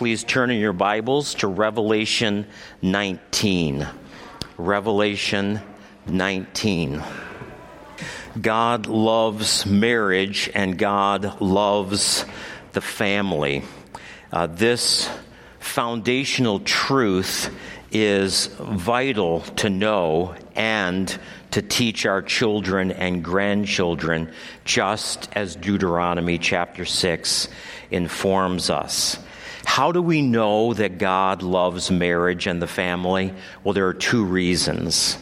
please turn in your Bibles to Revelation 19. Revelation 19. God loves marriage and God loves the family. This foundational truth is vital to know and to teach our children and grandchildren, just as Deuteronomy chapter 6 informs us. How do we know that God loves marriage and the family? Well, there are two reasons.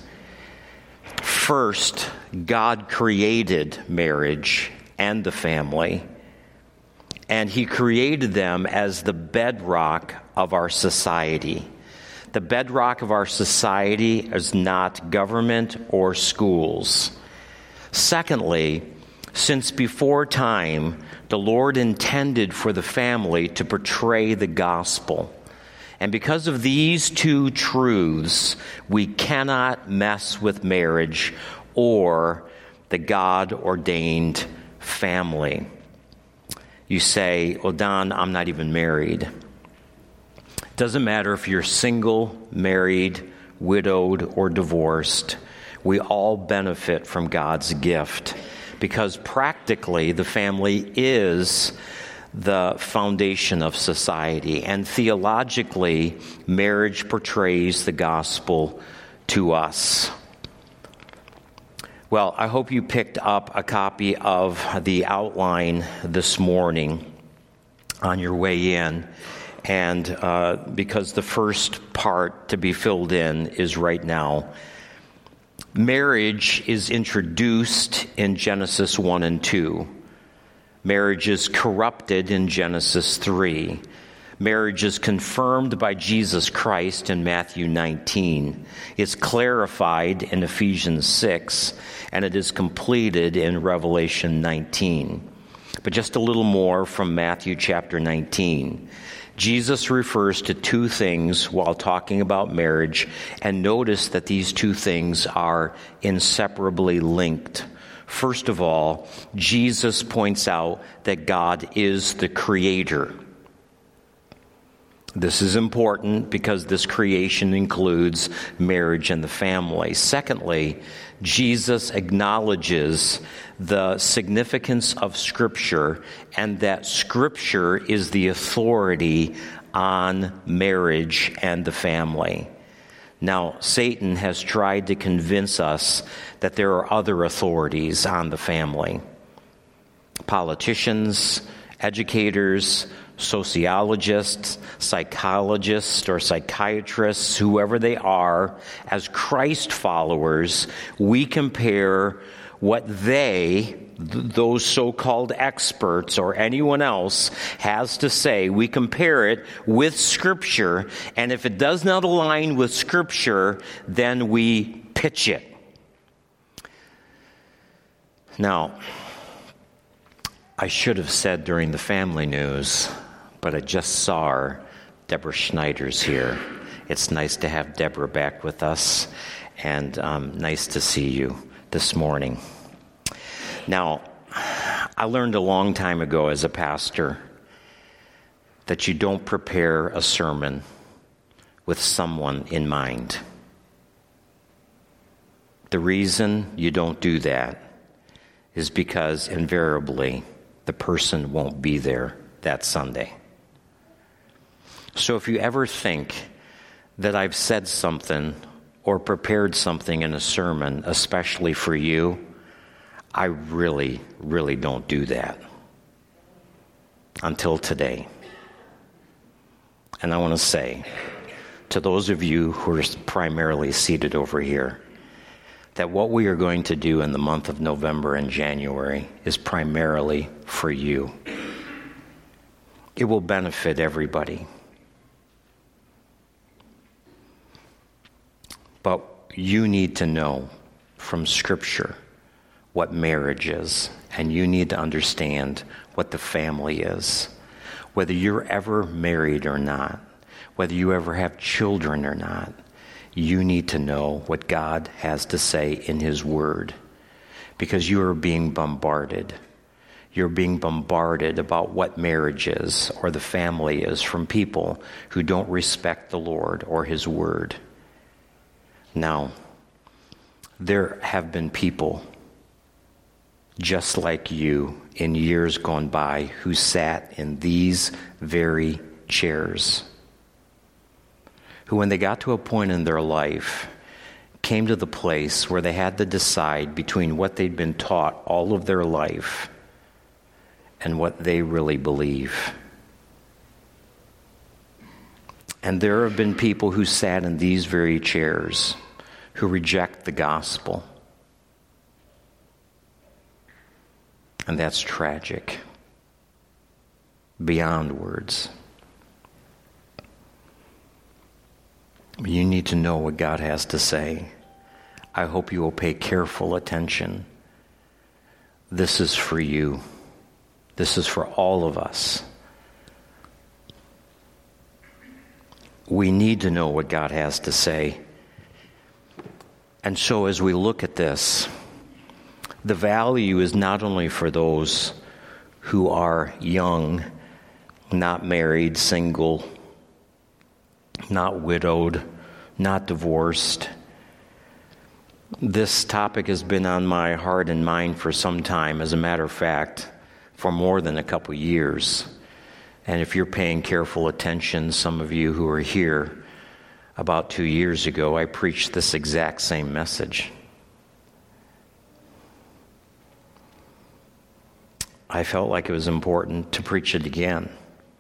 First, God created marriage and the family, and He created them as the bedrock of our society. The bedrock of our society is not government or schools. Secondly, since before time, the Lord intended for the family to portray the gospel. And because of these two truths, we cannot mess with marriage or the God-ordained family. You say, well, Don, I'm not even married. Doesn't matter if you're single, married, widowed, or divorced. We all benefit from God's gift because practically the family is the foundation of society, and theologically, marriage portrays the gospel to us. Well, I hope you picked up a copy of the outline this morning on your way in. And because the first part to be filled in is right now. Marriage is introduced in Genesis 1 and 2. Marriage is corrupted in Genesis 3. Marriage is confirmed by Jesus Christ in Matthew 19. It's clarified in Ephesians 6, and it is completed in Revelation 19. But just a little more from Matthew chapter 19. Jesus refers to two things while talking about marriage, and notice that these two things are inseparably linked. First of all, Jesus points out that God is the creator. This is important because this creation includes marriage and the family. Secondly, Jesus acknowledges the significance of Scripture and that Scripture is the authority on marriage and the family. Now, Satan has tried to convince us that there are other authorities on the family. Politicians, educators, sociologists, psychologists, or psychiatrists, whoever they are, as Christ followers, we compare what those so-called experts or anyone else has to say. We compare it with Scripture, and if it does not align with Scripture, then we pitch it. Now, I should have said during the family news, but I just saw her. Deborah Schneider's here. It's nice to have Deborah back with us, and nice to see you this morning. Now, I learned a long time ago as a pastor that you don't prepare a sermon with someone in mind. The reason you don't do that is because invariably the person won't be there that Sunday. So if you ever think that I've said something or prepared something in a sermon, especially for you, I really, really don't do that until today. And I want to say to those of you who are primarily seated over here, that what we are going to do in the month of November and January is primarily for you. It will benefit everybody. But you need to know from Scripture what marriage is, and you need to understand what the family is. Whether you're ever married or not, whether you ever have children or not, you need to know what God has to say in His Word, because you are being bombarded. you're being bombarded about what marriage is or the family is from people who don't respect the Lord or His Word. Now, there have been people just like you in years gone by who sat in these very chairs, who when they got to a point in their life came to the place where they had to decide between what they'd been taught all of their life and what they really believe. And there have been people who sat in these very chairs who reject the gospel. And that's tragic, beyond words. You need to know what God has to say. I hope you will pay careful attention. This is for you. This is for all of us. We need to know what God has to say. And so as we look at this, the value is not only for those who are young, not married, single, not widowed, not divorced. This topic has been on my heart and mind for some time. As a matter of fact, for more than a couple years. And if you're paying careful attention, some of you who are here, about 2 years ago, I preached this exact same message. I felt like it was important to preach it again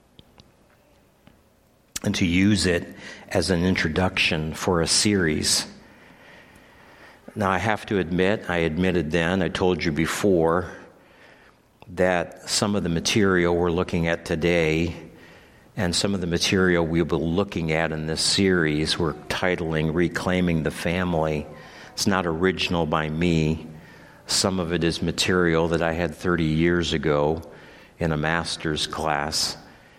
and to use it as an introduction for a series. Now, I have to admit, I admitted then, I told you before, that some of the material we're looking at today and some of the material we'll be looking at in this series we're titling Reclaiming the Family. It's not original by me. Some of it is material that I had 30 years ago in a master's class.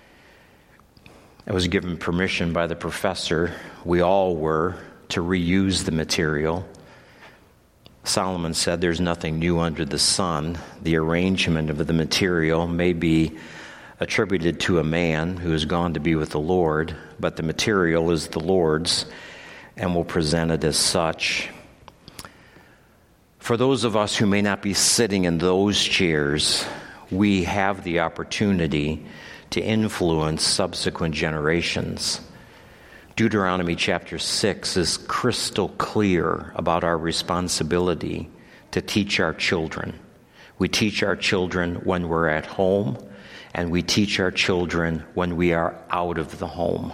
I was given permission by the professor, we all were, to reuse the material. Solomon said there's nothing new under the sun. The arrangement of the material may be attributed to a man who has gone to be with the Lord, but the material is the Lord's, and we'll present it as such. For those of us who may not be sitting in those chairs, we have the opportunity to influence subsequent generations. Deuteronomy chapter 6 is crystal clear about our responsibility to teach our children. We teach our children when we're at home, and we teach our children when we are out of the home.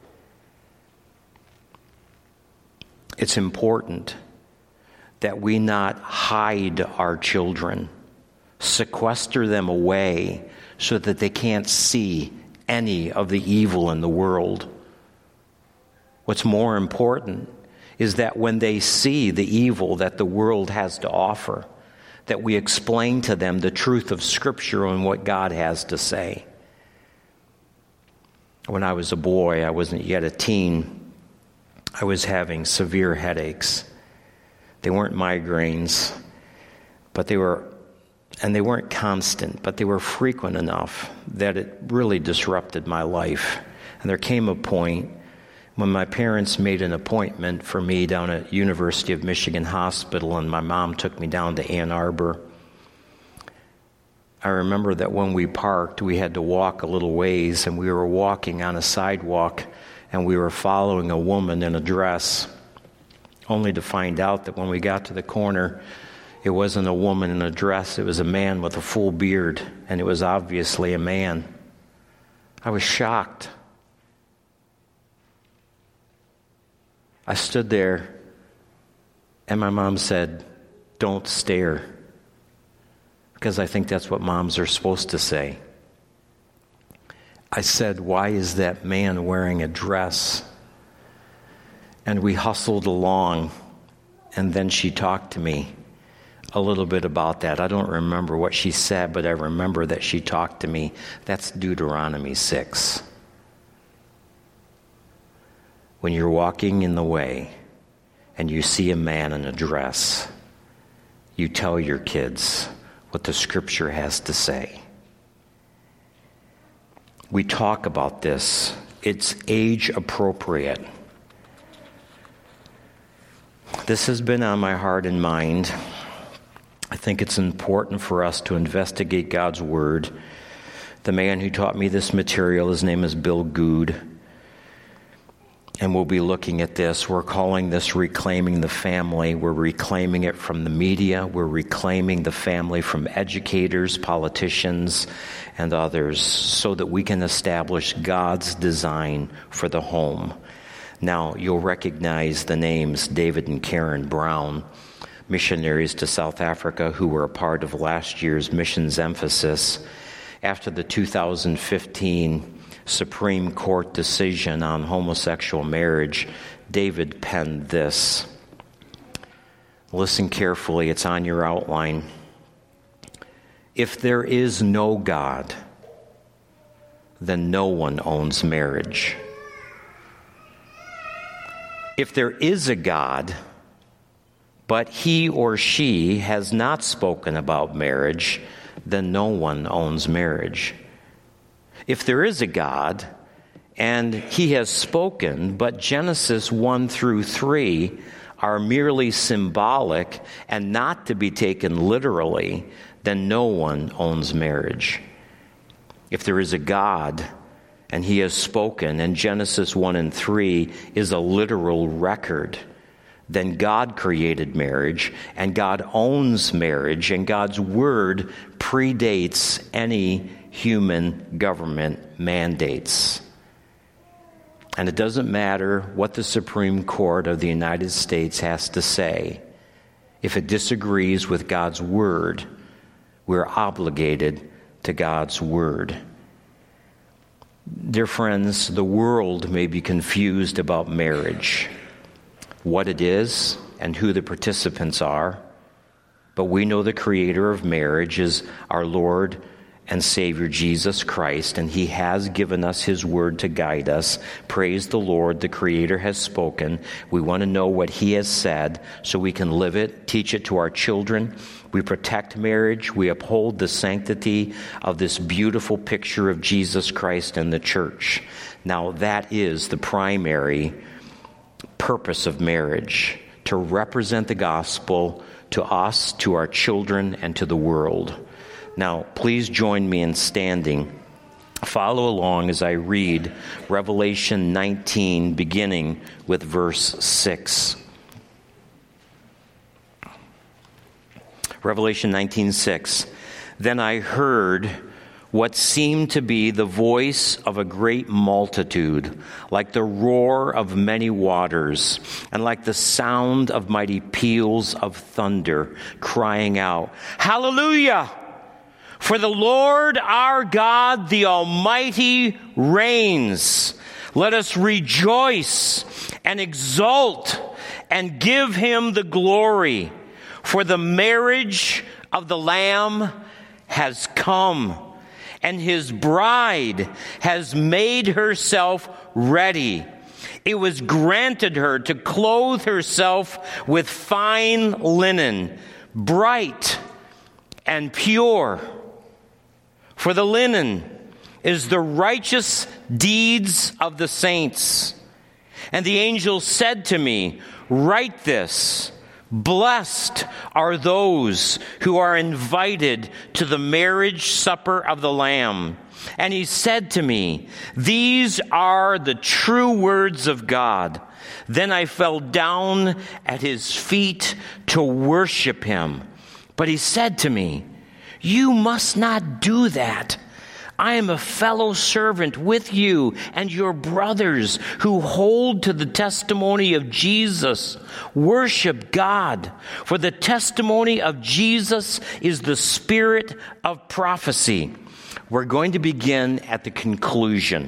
It's important that we not hide our children, sequester them away so that they can't see any of the evil in the world. What's more important is that when they see the evil that the world has to offer, that we explain to them the truth of Scripture and what God has to say. When I was a boy, I wasn't yet a teen, I was having severe headaches. They weren't migraines, but they weren't constant, but they were frequent enough that it really disrupted my life. And there came a point when my parents made an appointment for me down at University of Michigan Hospital, and my mom took me down to Ann Arbor. I remember that when we parked, we had to walk a little ways, and we were walking on a sidewalk, and we were following a woman in a dress, only to find out that when we got to the corner, it wasn't a woman in a dress, it was a man with a full beard, and it was obviously a man. I was shocked. I stood there, and my mom said, "Don't stare," because I think that's what moms are supposed to say. I said, "Why is that man wearing a dress?" And we hustled along, and then she talked to me a little bit about that. I don't remember what she said, but I remember that she talked to me. That's Deuteronomy 6. When you're walking in the way and you see a man in a dress, you tell your kids what the Scripture has to say. We talk about this. It's age appropriate. This has been on my heart and mind. I think it's important for us to investigate God's Word. The man who taught me this material, his name is Bill Good. And we'll be looking at this. We're calling this Reclaiming the Family. We're reclaiming it from the media. We're reclaiming the family from educators, politicians, and others so that we can establish God's design for the home. Now, you'll recognize the names David and Karen Brown, missionaries to South Africa who were a part of last year's missions emphasis. After the 2015 Supreme Court decision on homosexual marriage, David penned this. Listen carefully, it's on your outline. If there is no God, then no one owns marriage. If there is a God, but he or she has not spoken about marriage, then no one owns marriage. If there is a God, and he has spoken, but Genesis 1 through 3 are merely symbolic and not to be taken literally, then no one owns marriage. If there is a God, and he has spoken, and Genesis 1 and 3 is a literal record, then God created marriage, and God owns marriage, and God's word predates any human government mandates. And it doesn't matter what the Supreme Court of the United States has to say. If it disagrees with God's word, we're obligated to God's word. Dear friends, the world may be confused about marriage, what it is and who the participants are, but we know the creator of marriage is our Lord and Savior Jesus Christ, and he has given us his word to guide us. Praise the Lord, the Creator has spoken. We want to know what he has said so we can live it, teach it to our children. We protect marriage. We uphold the sanctity of this beautiful picture of Jesus Christ and the church. Now, that is the primary purpose of marriage, to represent the gospel to us, to our children, and to the world. Now, please join me in standing. Follow along as I read Revelation 19, beginning with verse 6. Revelation 19:6. Then I heard what seemed to be the voice of a great multitude, like the roar of many waters, and like the sound of mighty peals of thunder, crying out, Hallelujah! For the Lord our God, the Almighty, reigns. Let us rejoice and exult and give him the glory. For the marriage of the Lamb has come, and his bride has made herself ready. It was granted her to clothe herself with fine linen, bright and pure. For the linen is the righteous deeds of the saints. And the angel said to me, Write this, blessed are those who are invited to the marriage supper of the Lamb. And he said to me, These are the true words of God. Then I fell down at his feet to worship him. But he said to me, You must not do that. I am a fellow servant with you and your brothers who hold to the testimony of Jesus. Worship God, for the testimony of Jesus is the spirit of prophecy. We're going to begin at the conclusion.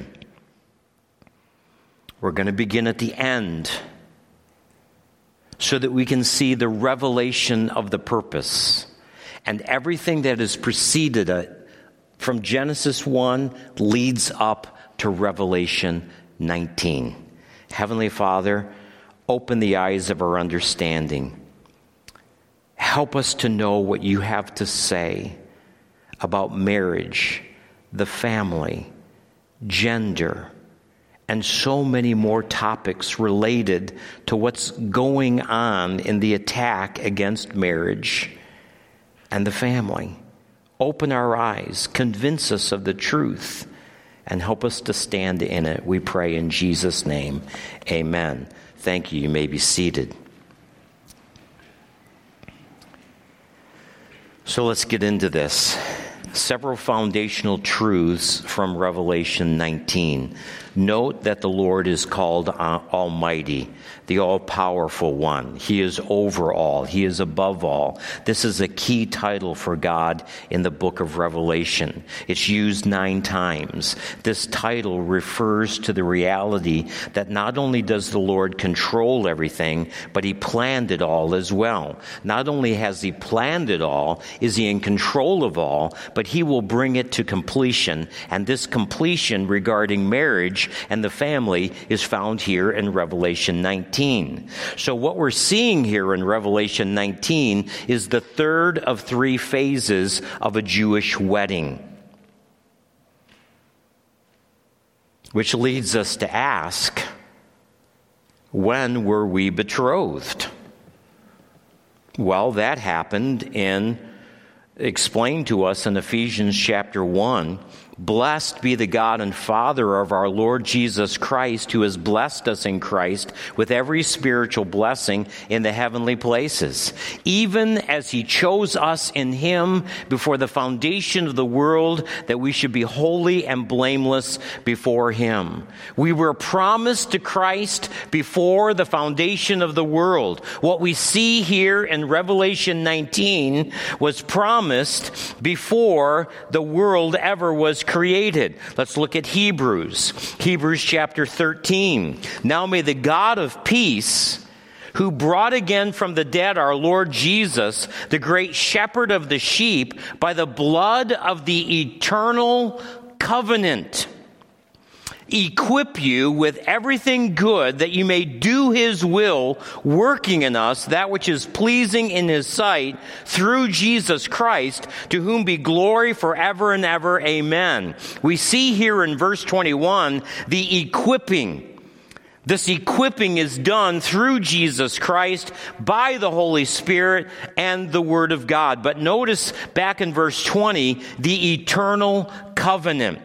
We're going to begin at the end so that we can see the revelation of the purpose. And everything that has preceded it from Genesis 1 leads up to Revelation 19. Heavenly Father, open the eyes of our understanding. Help Help us to know what you have to say about marriage, the family, gender, and so many more topics related to what's going on in the attack against marriage and the family. Open our eyes, convince us of the truth, and help us to stand in it. We pray in Jesus' name. Amen. Thank you. You may be seated. So let's get into this. Several foundational truths from Revelation 19. Note that the Lord is called Almighty, the all-powerful one. He is over all. He is above all. This is a key title for God in the book of Revelation. It's used 9 times. This title refers to the reality that not only does the Lord control everything, but He planned it all as well. Not only has He planned it all, is He in control of all, but He will bring it to completion. And this completion regarding marriage and the family is found here in Revelation 19. So what we're seeing here in Revelation 19 is the third of 3 phases of a Jewish wedding. Which leads us to ask, when were we betrothed? Well, that happened explained to us in Ephesians chapter 1. Blessed be the God and Father of our Lord Jesus Christ, who has blessed us in Christ with every spiritual blessing in the heavenly places, even as He chose us in Him before the foundation of the world, that we should be holy and blameless before Him. We were promised to Christ before the foundation of the world. What we see here in Revelation 19 was promised before the world ever was created. Let's look at Hebrews chapter 13. Now may the God of peace, who brought again from the dead our Lord Jesus, the great shepherd of the sheep, by the blood of the eternal covenant, equip you with everything good, that you may do His will, working in us that which is pleasing in His sight, through Jesus Christ, to whom be glory forever and ever. Amen. We see here in verse 21 the equipping. This equipping is done through Jesus Christ by the Holy Spirit and the Word of God. But notice back in verse 20, the eternal covenant.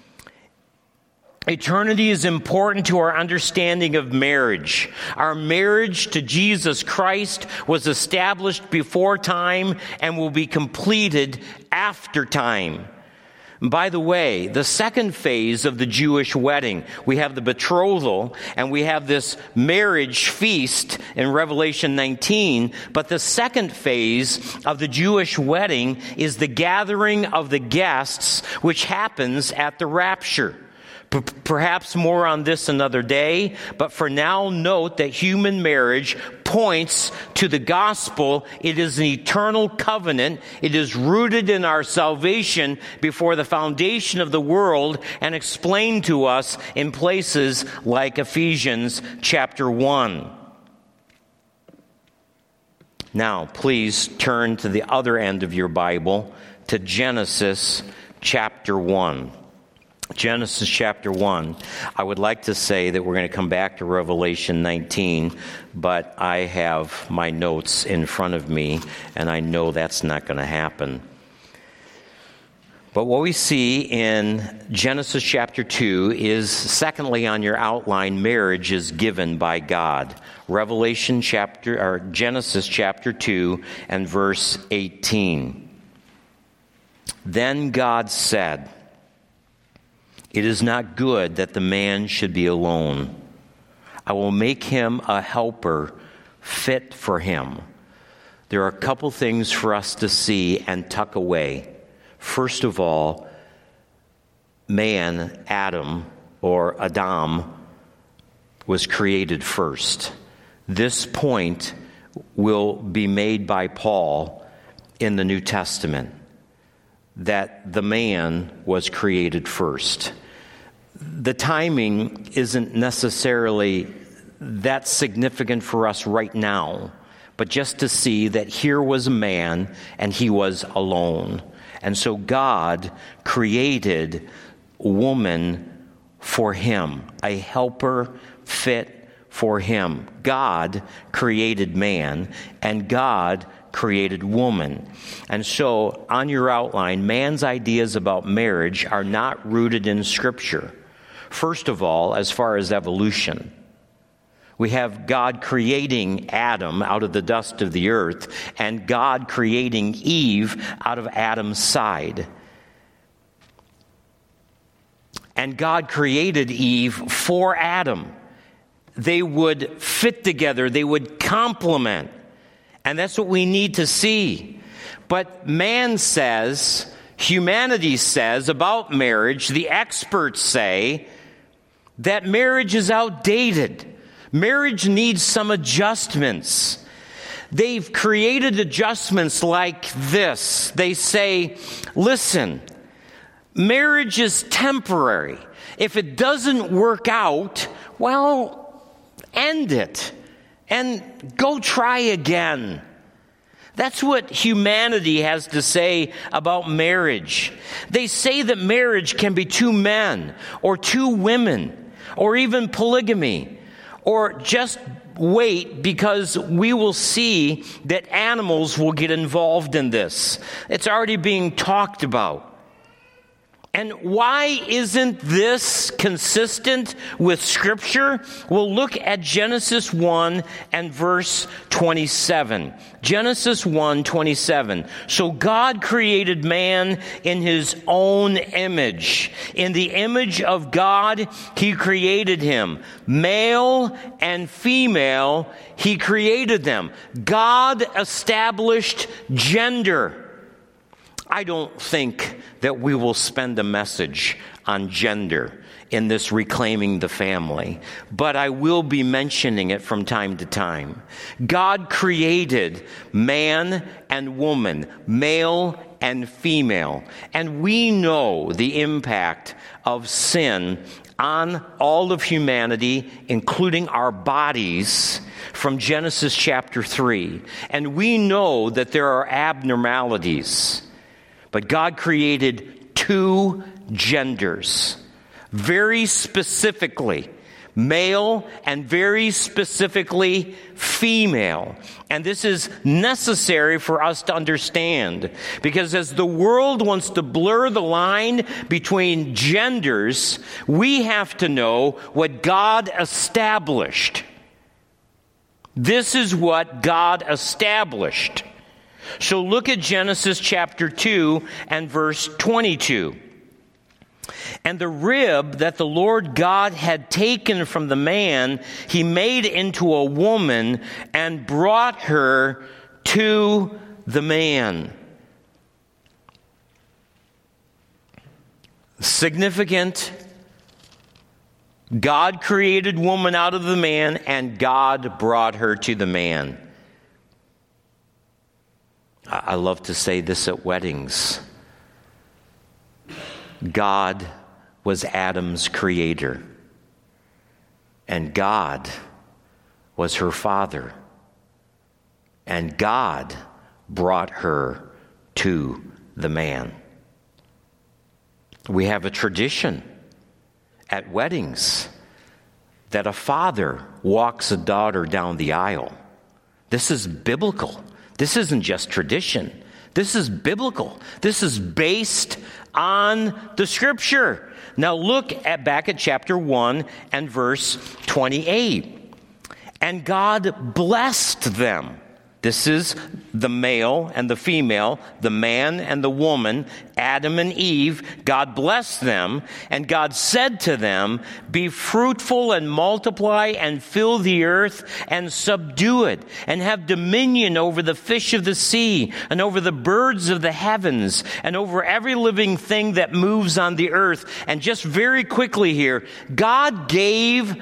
Eternity is important to our understanding of marriage. Our marriage to Jesus Christ was established before time and will be completed after time. By the way, the second phase of the Jewish wedding, we have the betrothal and we have this marriage feast in Revelation 19. But the second phase of the Jewish wedding is the gathering of the guests, which happens at the rapture. Perhaps more on this another day, but for now note that human marriage points to the gospel. It is an eternal covenant. It is rooted in our salvation before the foundation of the world and explained to us in places like Ephesians chapter 1. Now, please turn to the other end of your Bible to Genesis chapter 1. Genesis chapter 1. I would like to say that we're going to come back to Revelation 19, but I have my notes in front of me, and I know that's not going to happen. But what we see in Genesis chapter 2 is, secondly on your outline, marriage is given by God. Genesis chapter 2 and verse 18. Then God said, "It is not good that the man should be alone. I will make him a helper fit for him." There are a couple things for us to see and tuck away. First of all, man, Adam, was created first. This point will be made by Paul in the New Testament, that the man was created first. The timing isn't necessarily that significant for us right now, but just to see that here was a man and he was alone. And so God created woman for him, a helper fit for him. God created man, and God created woman. And so, on your outline, man's ideas about marriage are not rooted in Scripture. First of all, as far as evolution, we have God creating Adam out of the dust of the earth, and God creating Eve out of Adam's side. And God created Eve for Adam. They would fit together, they would complement. And that's what we need to see. But man says, humanity says about marriage, the experts say that marriage is outdated. Marriage needs some adjustments. They've created adjustments like this. They say, listen, marriage is temporary. If it doesn't work out, well, end it and go try again. That's what humanity has to say about marriage. They say that marriage can be two men or two women or even polygamy, or just wait because we will see that animals will get involved in this. It's already being talked about. And why isn't this consistent with Scripture? We'll look at Genesis 1 and verse 27. Genesis 1:27. So God created man in his own image. In the image of God, he created him. Male and female, he created them. God established gender. I don't think that we will spend a message on gender in this Reclaiming the Family, but I will be mentioning it from time to time. God created man and woman, male and female, and we know the impact of sin on all of humanity, including our bodies, from Genesis chapter 3. And we know that there are abnormalities. But God created two genders, very specifically male and very specifically female. And this is necessary for us to understand, because as the world wants to blur the line between genders, we have to know what God established. This is what God established. So look at Genesis chapter 2 and verse 22. And the rib that the Lord God had taken from the man, he made into a woman and brought her to the man. Significant. God created woman out of the man, and God brought her to the man. I love to say this at weddings. God was Adam's creator, and God was her father, and God brought her to the man. We have a tradition at weddings that a father walks a daughter down the aisle. This is biblical. This isn't just tradition. This is biblical. This is based on the Scripture. Now look back at chapter 1 and verse 28. And God blessed them. This is the male and the female, the man and the woman, Adam and Eve. God blessed them, and God said to them, be fruitful and multiply and fill the earth and subdue it, and have dominion over the fish of the sea and over the birds of the heavens and over every living thing that moves on the earth. And just very quickly here, God gave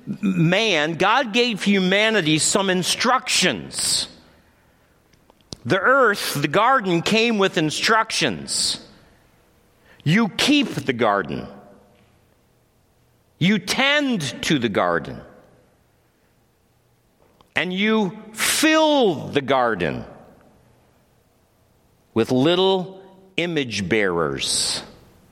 humanity some instructions. The earth, the garden, came with instructions. You keep the garden. You tend to the garden. And you fill the garden with little image bearers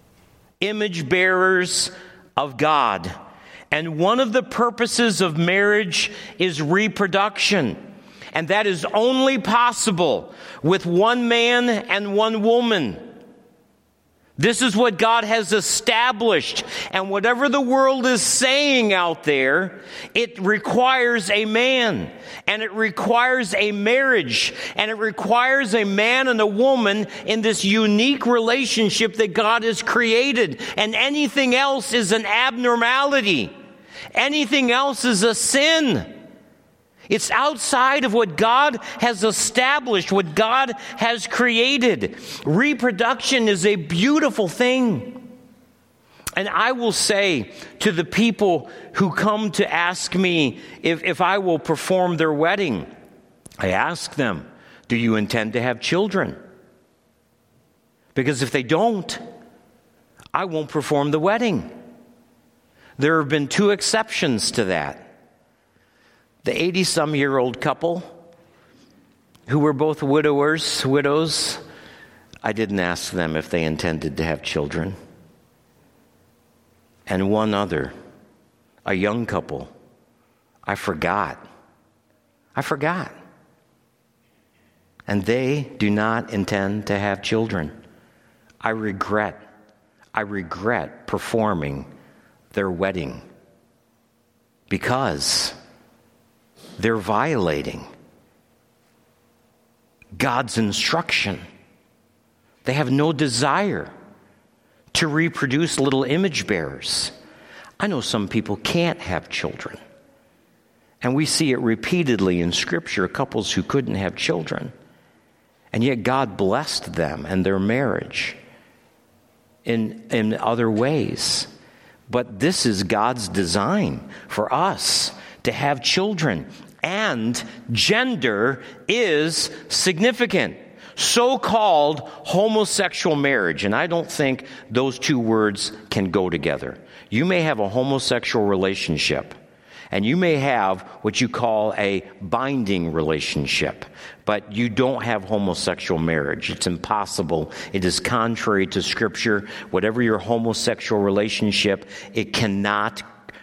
of God. And one of the purposes of marriage is reproduction. And that is only possible with one man and one woman. This is what God has established. And whatever the world is saying out there, it requires a man. And it requires a marriage. And it requires a man and a woman in this unique relationship that God has created. And anything else is an abnormality. Anything else is a sin. It's outside of what God has established, what God has created. Reproduction is a beautiful thing. And I will say to the people who come to ask me if I will perform their wedding, I ask them, do you intend to have children? Because if they don't, I won't perform the wedding. There have been 2 exceptions to that. The 80-some-year-old couple who were both widows, I didn't ask them if they intended to have children. And one other, a young couple, I forgot. And they do not intend to have children. I regret performing their wedding because they're violating God's instruction. They have no desire to reproduce little image bearers. I know some people can't have children. And we see it repeatedly in Scripture, couples who couldn't have children. And yet God blessed them and their marriage in other ways. But this is God's design for us to have children. And gender is significant. So-called homosexual marriage, and I don't think those 2 words can go together. You may have a homosexual relationship, and you may have what you call a binding relationship, but you don't have homosexual marriage. It's impossible. It is contrary to Scripture. Whatever your homosexual relationship, it cannot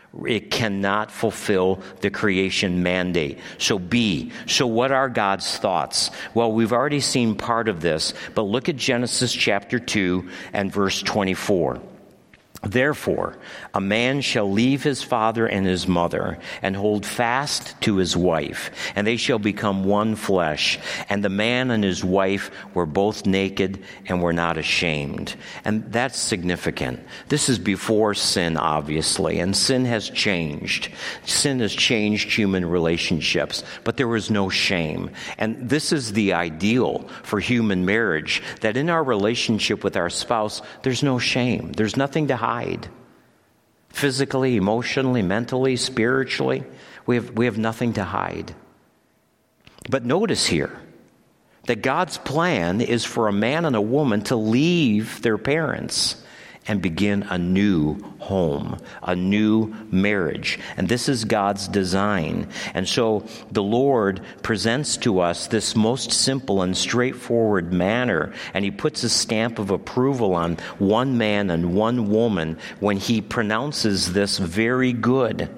fulfill the creation mandate. So what are God's thoughts? Well, we've already seen part of this, but look at Genesis chapter 2 and verse 24. Therefore, a man shall leave his father and his mother and hold fast to his wife, and they shall become one flesh. And the man and his wife were both naked and were not ashamed. And that's significant. This is before sin, obviously, and sin has changed. Sin has changed human relationships, but there was no shame. And this is the ideal for human marriage, that in our relationship with our spouse, there's no shame. There's nothing to hide. Physically, emotionally, mentally, spiritually, we have nothing to hide. But notice here that God's plan is for a man and a woman to leave their parents and begin a new home, a new marriage. And this is God's design. And so the Lord presents to us this most simple and straightforward manner, and he puts a stamp of approval on one man and one woman when he pronounces this very good.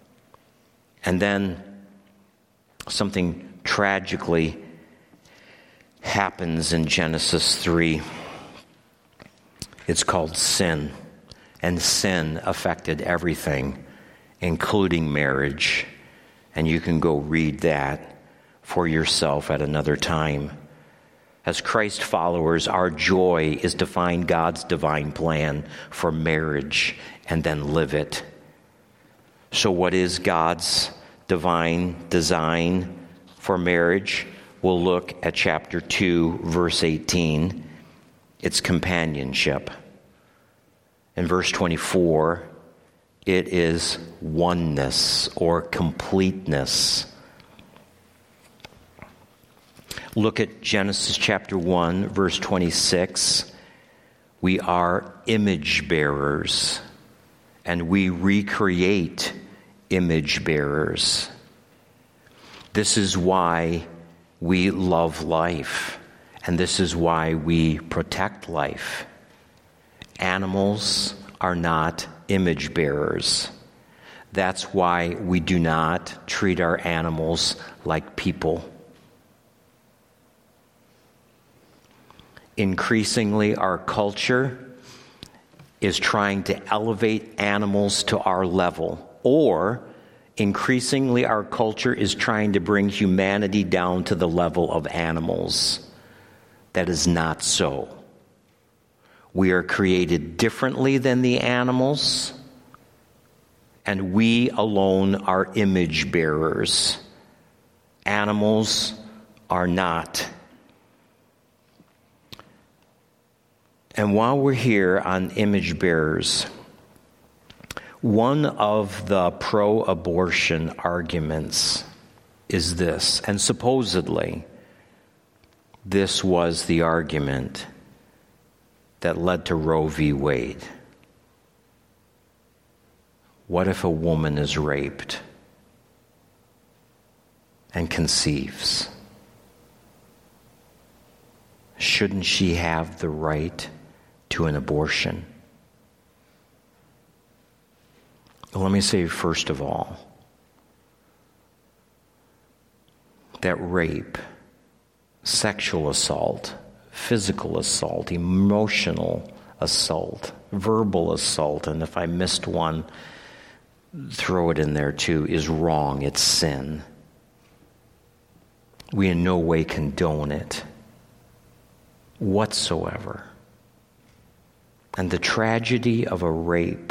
And then something tragically happens in Genesis 3. It's called sin, and sin affected everything, including marriage. And you can go read that for yourself at another time. As Christ followers, our joy is to find God's divine plan for marriage and then live it. So what is God's divine design for marriage? We'll look at chapter 2, verse 18. It's companionship. In verse 24, it is oneness or completeness. Look at Genesis chapter 1, verse 26. We are image bearers, and we recreate image bearers. This is why we love life, and this is why we protect life. Animals are not image bearers. That's why we do not treat our animals like people. Increasingly, our culture is trying to elevate animals to our level, or increasingly, our culture is trying to bring humanity down to the level of animals. That is not so. We are created differently than the animals, and we alone are image bearers. Animals are not. And while we're here on image bearers, one of the pro-abortion arguments is this, and supposedly this was the argument that led to Roe v. Wade. What if a woman is raped and conceives? Shouldn't she have the right to an abortion? Let me say first of all that rape, sexual assault, physical assault, emotional assault, verbal assault, and if I missed one, throw it in there too, is wrong. It's sin. We in no way condone it whatsoever. And the tragedy of a rape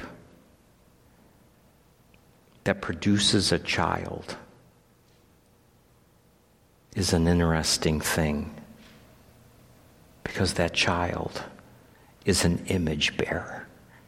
that produces a child is an interesting thing, because that child is an image bearer.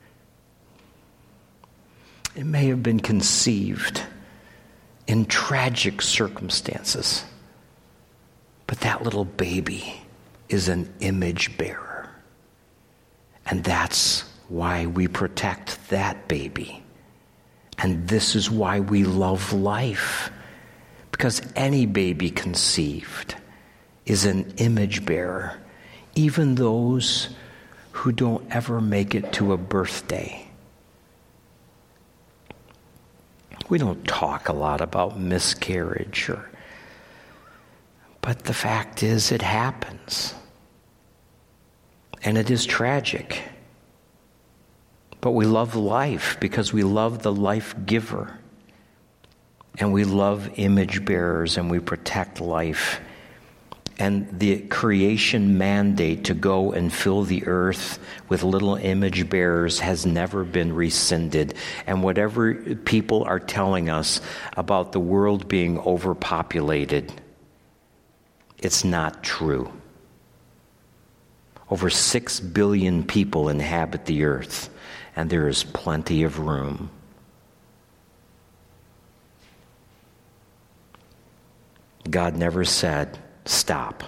It may have been conceived in tragic circumstances, but that little baby is an image bearer. And that's why we protect that baby. And this is why we love life. Because any baby conceived is an image bearer, even those who don't ever make it to a birthday. We don't talk a lot about miscarriage, but the fact is it happens. And it is tragic. But we love life because we love the life giver. And we love image bearers, and we protect life. And the creation mandate to go and fill the earth with little image bearers has never been rescinded. And whatever people are telling us about the world being overpopulated, it's not true. Over 6 billion people inhabit the earth, and there is plenty of room. God never said, stop.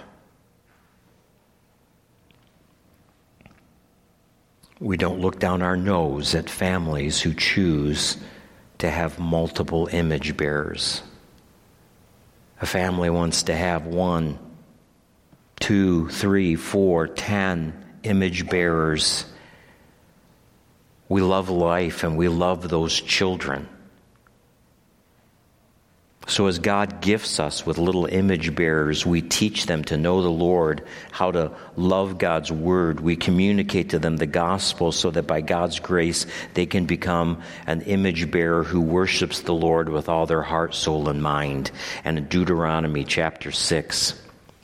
We don't look down our nose at families who choose to have multiple image bearers. A family wants to have 1, 2, 3, 4, 10 image bearers. We love life and we love those children. So as God gifts us with little image bearers, we teach them to know the Lord, how to love God's word. We communicate to them the gospel so that by God's grace they can become an image bearer who worships the Lord with all their heart, soul, and mind. And in Deuteronomy chapter 6,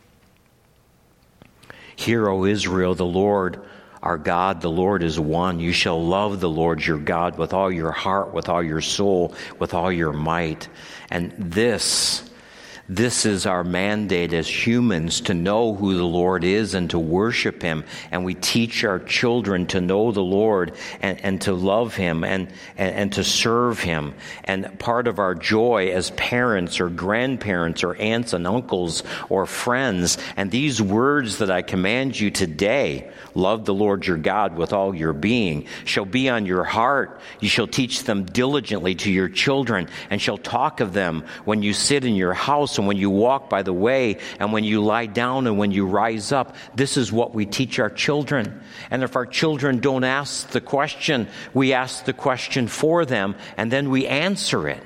"Hear, O Israel, the Lord our God, the Lord is one. You shall love the Lord your God with all your heart, with all your soul, with all your might." And this is our mandate as humans, to know who the Lord is and to worship him. And we teach our children to know the Lord and to love him and to serve him. And part of our joy as parents or grandparents or aunts and uncles or friends, and these words that I command you today, love the Lord your God with all your being, shall be on your heart. You shall teach them diligently to your children, and shall talk of them when you sit in your house, house and when you walk by the way and when you lie down and when you rise up. This is what we teach our children. And if our children don't ask the question, we ask the question for them and then we answer it.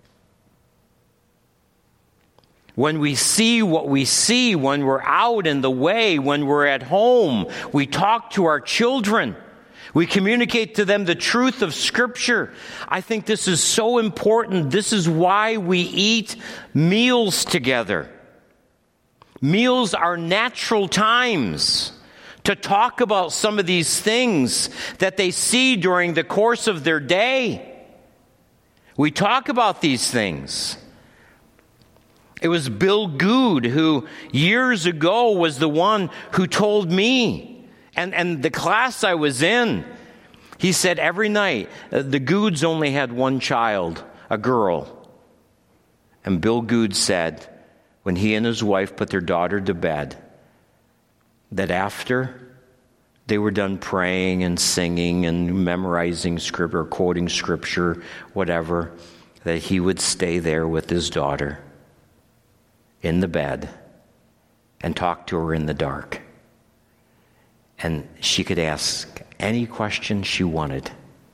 When we see what we see, when we're out in the way, when we're at home, we talk to our children. We communicate to them the truth of Scripture. I think this is so important. This is why we eat meals together. Meals are natural times to talk about some of these things that they see during the course of their day. We talk about these things. It was Bill Good who years ago was the one who told me, and the class I was in, he said every night, the Goods only had one child, a girl. And Bill Good said, when he and his wife put their daughter to bed, that after they were done praying and singing and memorizing scripture, or quoting scripture, whatever, that he would stay there with his daughter in the bed and talk to her in the dark. And she could ask any question she wanted.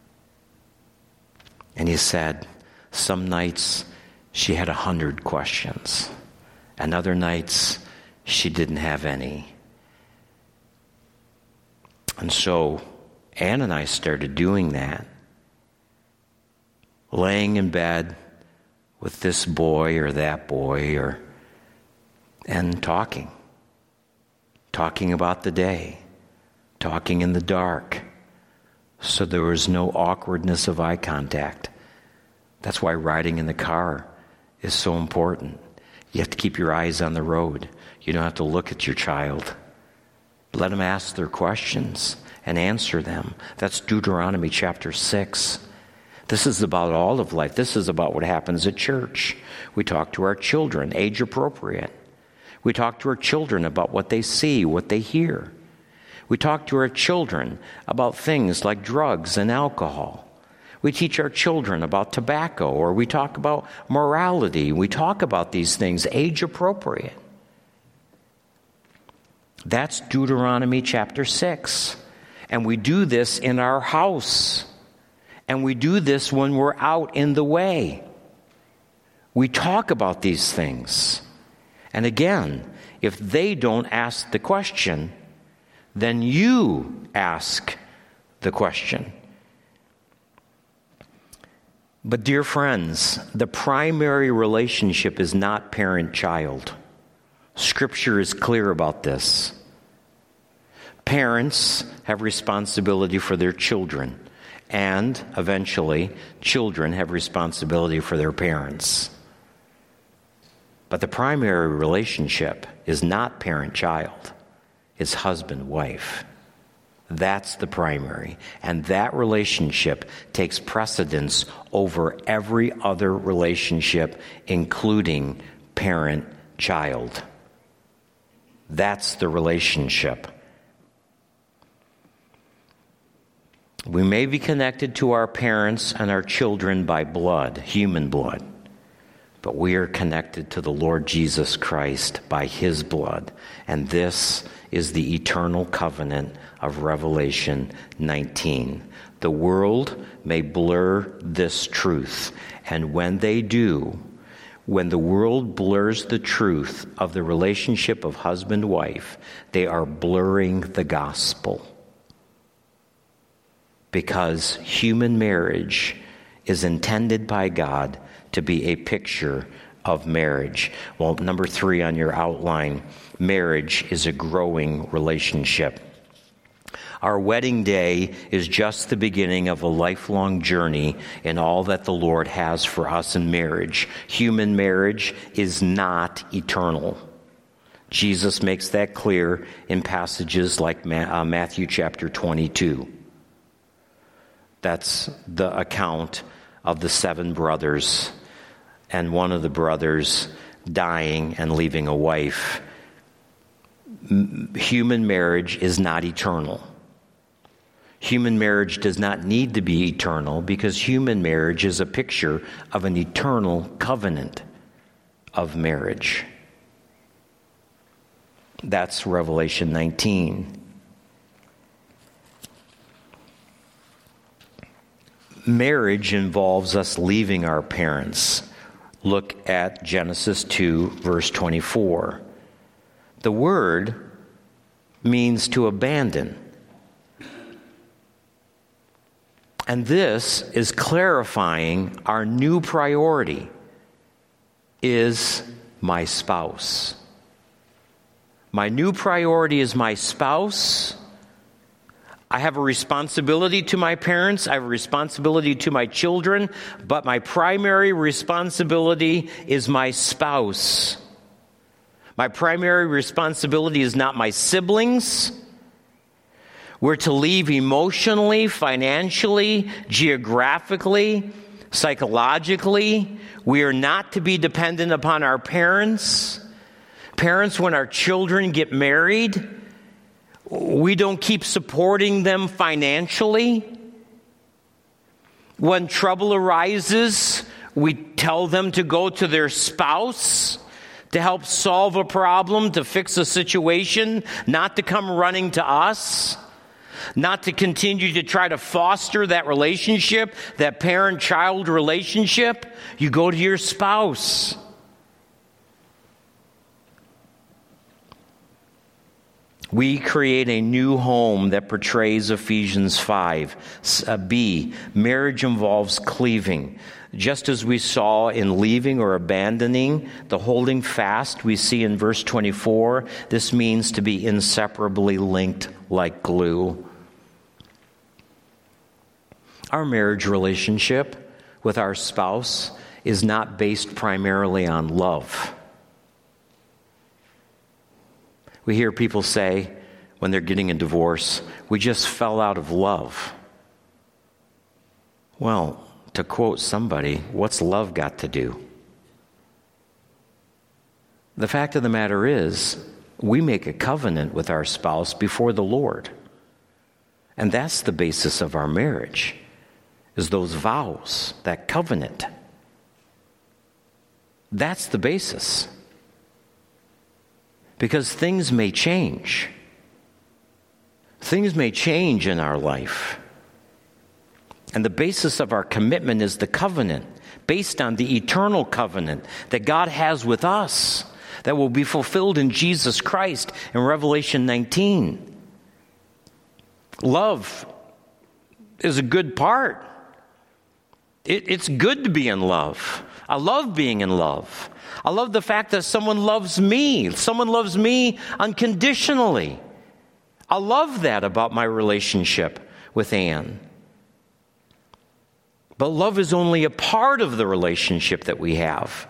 And he said, some nights she had 100 questions, and other nights she didn't have any. And so Ann and I started doing that, laying in bed with this boy or that boy, and talking about the day, talking in the dark, so there was no awkwardness of eye contact. That's why riding in the car is so important. You have to keep your eyes on the road. You don't have to look at your child. Let them ask their questions and answer them. That's Deuteronomy chapter 6. This is about all of life. This is about what happens at church. We talk to our children, age appropriate. We talk to our children about what they see, what they hear. We talk to our children about things like drugs and alcohol. We teach our children about tobacco, or we talk about morality. We talk about these things age appropriate. That's Deuteronomy chapter 6. And we do this in our house. And we do this when we're out in the way. We talk about these things. And again, if they don't ask the question, then you ask the question. But dear friends, the primary relationship is not parent-child. Scripture is clear about this. Parents have responsibility for their children, and eventually, children have responsibility for their parents. But the primary relationship is not parent-child. It's husband-wife. That's the primary. And that relationship takes precedence over every other relationship, including parent-child. That's the relationship. We may be connected to our parents and our children by blood, human blood. But we are connected to the Lord Jesus Christ by His blood. And this is the eternal covenant of Revelation 19. The world may blur this truth. And when they do, when the world blurs the truth of the relationship of husband-wife, they are blurring the gospel. Because human marriage is intended by God to be a picture of marriage. Well, number 3 on your outline, marriage is a growing relationship. Our wedding day is just the beginning of a lifelong journey in all that the Lord has for us in marriage. Human marriage is not eternal. Jesus makes that clear in passages like Matthew chapter 22. That's the account of the 7 brothers and one of the brothers dying and leaving a wife. Human marriage is not eternal. Human marriage does not need to be eternal because human marriage is a picture of an eternal covenant of marriage. That's Revelation 19. Marriage involves us leaving our parents. Look at Genesis 2, verse 24. The word means to abandon. And this is clarifying our new priority is my spouse. My new priority is my spouse. I have a responsibility to my parents. I have a responsibility to my children. But my primary responsibility is my spouse. My primary responsibility is not my siblings. We're to leave emotionally, financially, geographically, psychologically. We are not to be dependent upon our parents. Parents, when our children get married, we don't keep supporting them financially. When trouble arises, we tell them to go to their spouse to help solve a problem, to fix a situation, not to come running to us, not to continue to try to foster that relationship, that parent-child relationship. You go to your spouse. We create a new home that portrays Ephesians 5. B, marriage involves cleaving. Just as we saw in leaving or abandoning, the holding fast we see in verse 24, this means to be inseparably linked like glue. Our marriage relationship with our spouse is not based primarily on love. We hear people say when they're getting a divorce, we just fell out of love. Well, to quote somebody, what's love got to do? The fact of the matter is, we make a covenant with our spouse before the Lord. And that's the basis of our marriage, is those vows, that covenant. That's the basis. Because things may change. Things may change in our life. And the basis of our commitment is the covenant, based on the eternal covenant that God has with us, that will be fulfilled in Jesus Christ in Revelation 19. Love is a good part. It's good to be in love. I love being in love. I love the fact that someone loves me. Someone loves me unconditionally. I love that about my relationship with Ann. But love is only a part of the relationship that we have.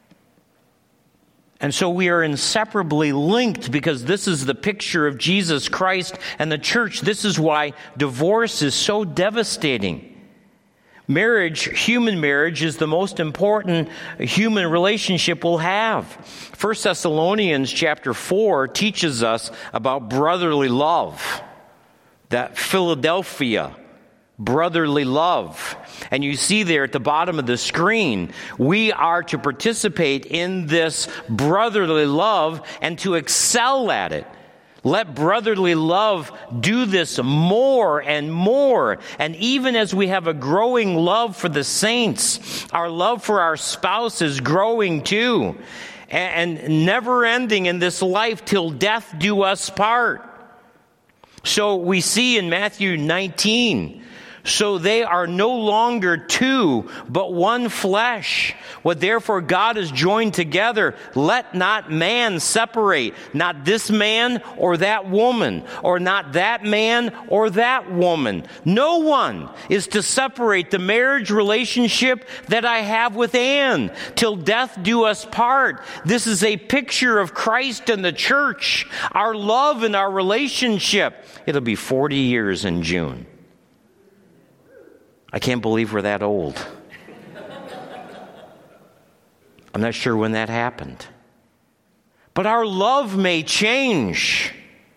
And so we are inseparably linked because this is the picture of Jesus Christ and the church. This is why divorce is so devastating. Marriage, human marriage, is the most important human relationship we'll have. 1 Thessalonians chapter 4 teaches us about brotherly love. That Philadelphia brotherly love. And you see there at the bottom of the screen, we are to participate in this brotherly love and to excel at it. Let brotherly love do this more and more. And even as we have a growing love for the saints, our love for our spouse is growing too. And never ending in this life till death do us part. So we see in Matthew 19, so they are no longer two, but one flesh. What therefore God has joined together, let not man separate. Not this man or that woman, or not that man or that woman. No one is to separate the marriage relationship that I have with Ann till death do us part. This is a picture of Christ and the church, our love and our relationship. It'll be 40 years in June. I can't believe we're that old. I'm not sure when that happened. But our love may change.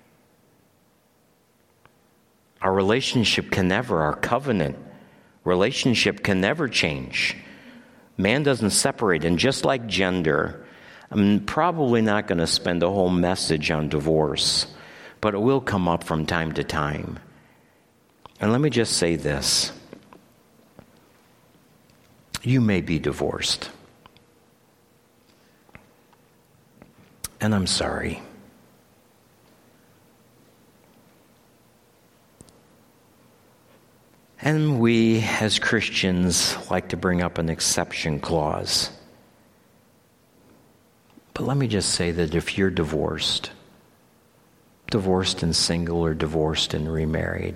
Our relationship can never, our covenant relationship can never change. Man doesn't separate. And just like gender I'm probably not going to spend a whole message on divorce, but it will come up from time to time. And let me just say this. You may be divorced. And I'm sorry. And we, as Christians, like to bring up an exception clause. But let me just say that if you're divorced and single or divorced and remarried,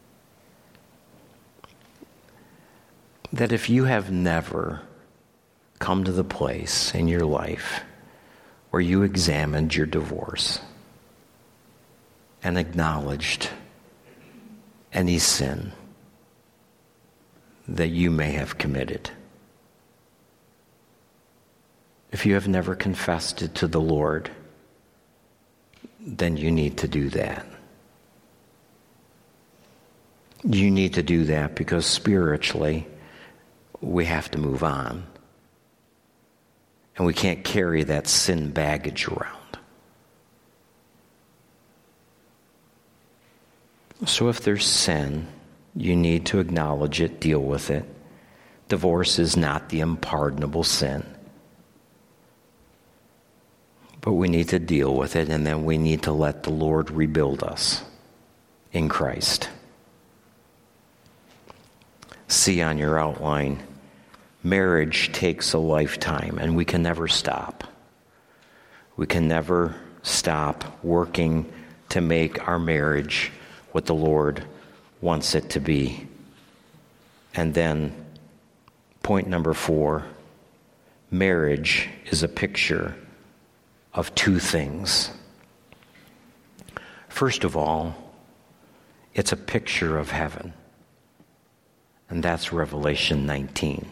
that if you have never come to the place in your life where you examined your divorce and acknowledged any sin that you may have committed, if you have never confessed it to the Lord, then you need to do that. You need to do that because spiritually, we have to move on. And we can't carry that sin baggage around. So if there's sin, you need to acknowledge it, deal with it. Divorce is not the unpardonable sin. But we need to deal with it, and then we need to let the Lord rebuild us in Christ. See on your outline, marriage takes a lifetime, and we can never stop. We can never stop working to make our marriage what the Lord wants it to be. And then, point number 4, marriage is a picture of two things. First of all, it's a picture of heaven. And that's Revelation 19.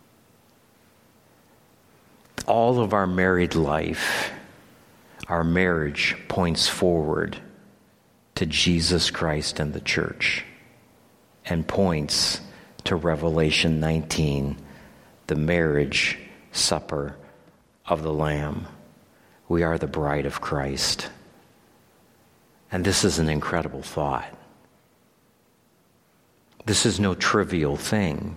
All of our married life, our marriage points forward to Jesus Christ and the church, and points to Revelation 19, the marriage supper of the Lamb. We are the bride of Christ. And this is an incredible thought. This is no trivial thing.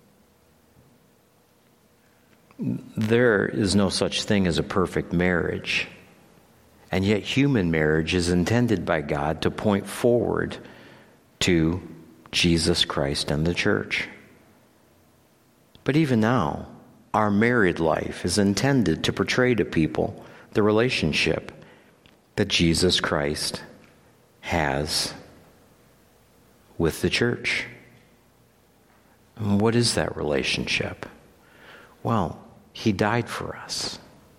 There is no such thing as a perfect marriage. And yet human marriage is intended by God to point forward to Jesus Christ and the church. But even now, our married life is intended to portray to people the relationship that Jesus Christ has with the church. And what is that relationship? Well, he died for us.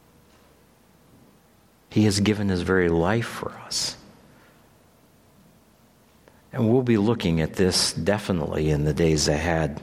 He has given his very life for us. And we'll be looking at this definitely in the days ahead.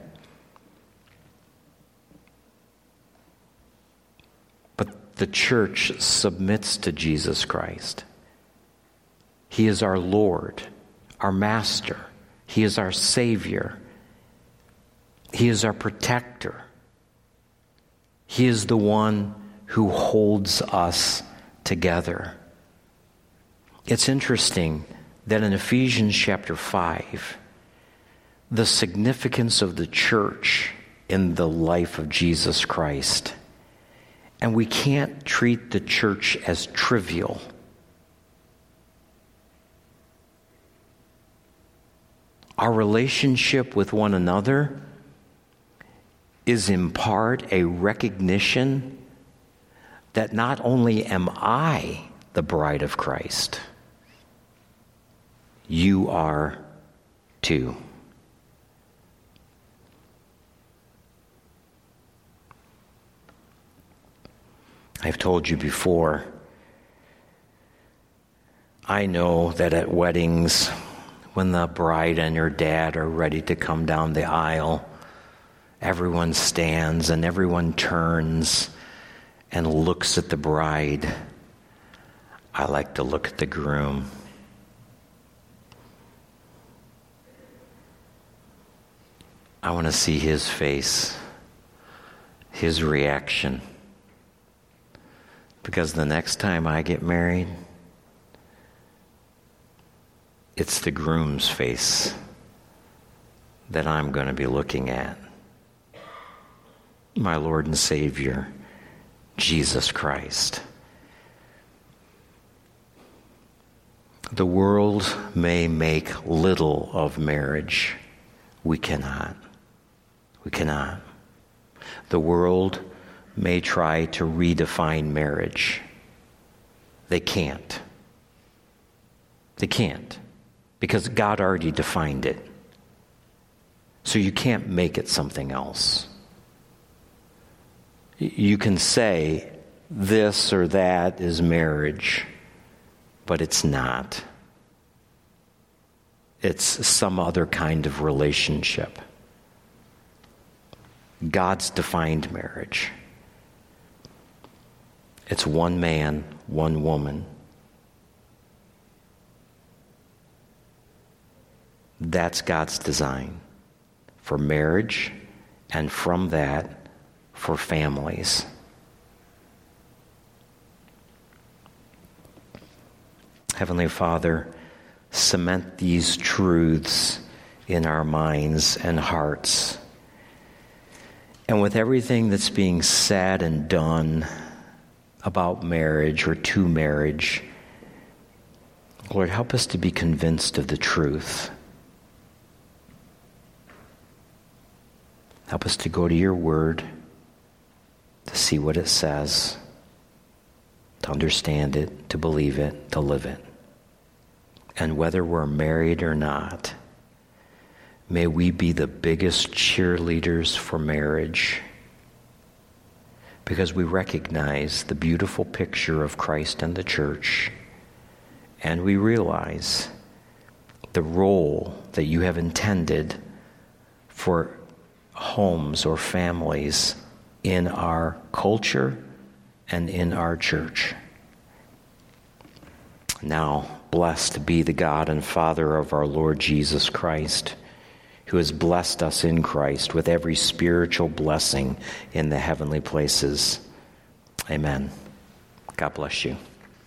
But the church submits to Jesus Christ. He is our Lord, our Master. He is our Savior. He is our protector. He is the one who holds us together. It's interesting that in Ephesians chapter 5, the significance of the church in the life of Jesus Christ, and we can't treat the church as trivial. Our relationship with one another is in part a recognition that not only am I the bride of Christ, you are too. I've told you before, I know that at weddings, when the bride and her dad are ready to come down the aisle, everyone stands and everyone turns and looks at the bride. I like to look at the groom. I want to see his face, his reaction. Because the next time I get married, it's the groom's face that I'm going to be looking at. My Lord and Savior, Jesus Christ. The world may make little of marriage. We cannot. We cannot. The world may try to redefine marriage. They can't. They can't. Because God already defined it. So you can't make it something else. You can say this or that is marriage, but it's not. It's some other kind of relationship. God's defined marriage. It's one man, one woman. That's God's design for marriage, and from that, for families. Heavenly Father, cement these truths in our minds and hearts. And with everything that's being said and done about marriage or to marriage, Lord, help us to be convinced of the truth. Help us to go to your word, to see what it says, to understand it, to believe it, to live it. And whether we're married or not, may we be the biggest cheerleaders for marriage, because we recognize the beautiful picture of Christ and the church, and we realize the role that you have intended for homes or families in our culture and in our church. Now, blessed be the God and Father of our Lord Jesus Christ, who has blessed us in Christ with every spiritual blessing in the heavenly places. Amen. God bless you.